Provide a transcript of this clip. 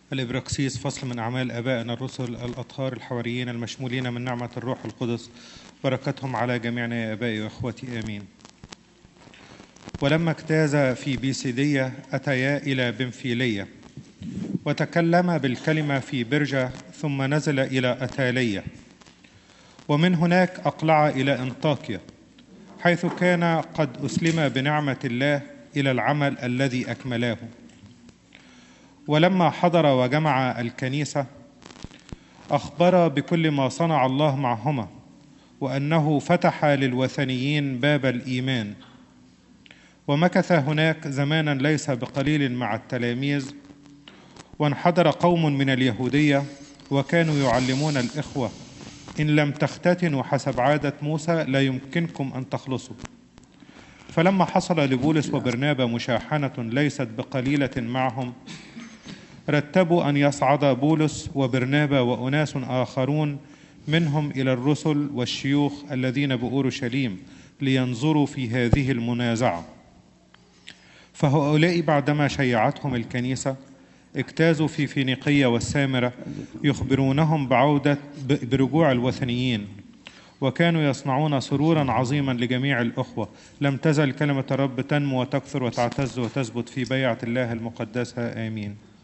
الإبراكسيس فصل من أعمال آبائنا الرسل الأطهار الحواريين المشمولين من نعمة الروح القدس، بركتهم على جميعنا يا آبائي وإخوتي آمين. ولما اجتاز في بيسيدية أتيا إلى بنفيلية، وتكلم بالكلمة في برجة، ثم نزل إلى أتالية، ومن هناك أقلع إلى أنطاكيا، حيث كان قد أسلم بنعمة الله إلى العمل الذي أكملاه. ولما حضر وجمع الكنيسة، أخبر بكل ما صنع الله معهما، وأنه فتح للوثنيين باب الإيمان. ومكث هناك زمانا ليس بقليل مع التلاميذ، وانحدر قوم من اليهودية وكانوا يعلمون الإخوة: إن لم تختتنوا حسب عادة موسى لا يمكنكم أن تخلصوا. فلما حصل لبولس وبرنابا مشاحنة ليست بقليلة معهم، رتبوا أن يصعد بولس وبرنابا وأناس آخرون منهم إلى الرسل والشيوخ الذين بأورشليم لينظروا في هذه المنازعة. فهؤلاء بعدما شيعتهم الكنيسة اجتازوا في فينيقية والسامرة، يخبرونهم برجوع الوثنيين، وكانوا يصنعون سرورا عظيما لجميع الأخوة. لم تزل كلمة الرب تنمو وتكثر وتعتز وتثبت في بيعة الله المقدسة. آمين.